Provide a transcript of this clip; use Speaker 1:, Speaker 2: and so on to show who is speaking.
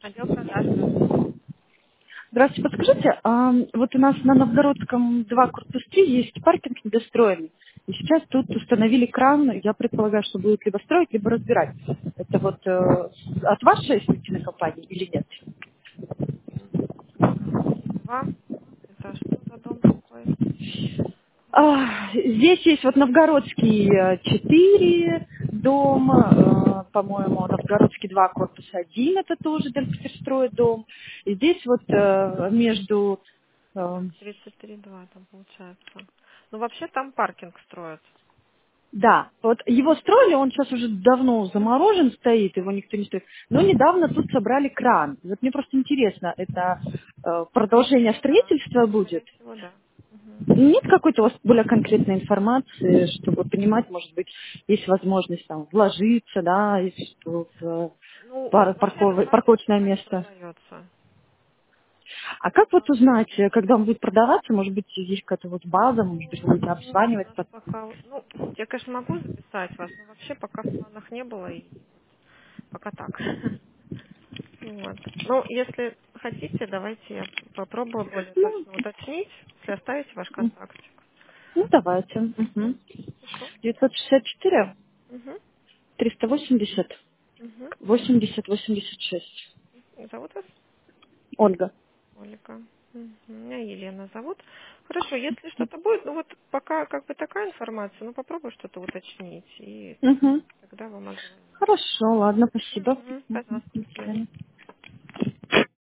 Speaker 1: Отдел продаж, здравствуйте.
Speaker 2: Здравствуйте, подскажите, вот у нас на Новгородском 2 корпус 3 есть паркинг недостроенный. И сейчас тут установили кран, я предполагаю, что будут либо строить, либо разбирать. Это вот от вашей строительной компании или нет?
Speaker 1: Два. Это что за дом такой?
Speaker 2: Здесь есть вот Новгородский 4 дом, по-моему, Новгородский 2 корпус 1, это тоже Дельфтерстрой дом. И здесь вот между э,
Speaker 1: 33,2 там получается. Ну, вообще там паркинг строят.
Speaker 2: Да, вот его строили, он сейчас уже давно заморожен стоит, его никто не строит. Но недавно тут собрали кран. Вот мне просто интересно, это
Speaker 1: Скорее
Speaker 2: продолжение
Speaker 1: всего, да.
Speaker 2: строительства будет?
Speaker 1: Скорее всего, да. Мгм.
Speaker 2: Нет какой-то у вас более конкретной информации, чтобы понимать, может быть, есть возможность там вложиться, да, если что, в
Speaker 1: Ну, вообще этот паркинг
Speaker 2: парковочное
Speaker 1: пока не
Speaker 2: место.
Speaker 1: продается.
Speaker 2: А как вот узнать, когда он будет продаваться, может быть, есть какая-то вот база, может быть, вы будете
Speaker 1: Нет, у
Speaker 2: обзванивать?
Speaker 1: нас пока... Ну, я, конечно, могу записать вас, но вообще пока в планах не было, и вот пока так. Вот. Ну, если хотите, давайте я попробую более
Speaker 2: Ну,
Speaker 1: точно уточнить, если оставите ваш контактик.
Speaker 2: ну давайте. Мгм.
Speaker 1: Хорошо?
Speaker 2: 964
Speaker 1: Угу.
Speaker 2: 380
Speaker 1: Угу.
Speaker 2: 8086.
Speaker 1: Зовут вас?
Speaker 2: Ольга.
Speaker 1: Ольга. Мгм. Меня Елена зовут. Хорошо, если что-то будет, ну вот пока как бы такая информация, ну попробую что-то уточнить, и
Speaker 2: Мгм.
Speaker 1: тогда вам отзвоню.
Speaker 2: Хорошо, ладно, спасибо.
Speaker 1: Угу.
Speaker 2: Мгм.
Speaker 1: Пожалуйста,
Speaker 2: До
Speaker 1: до свидания.
Speaker 2: свидания.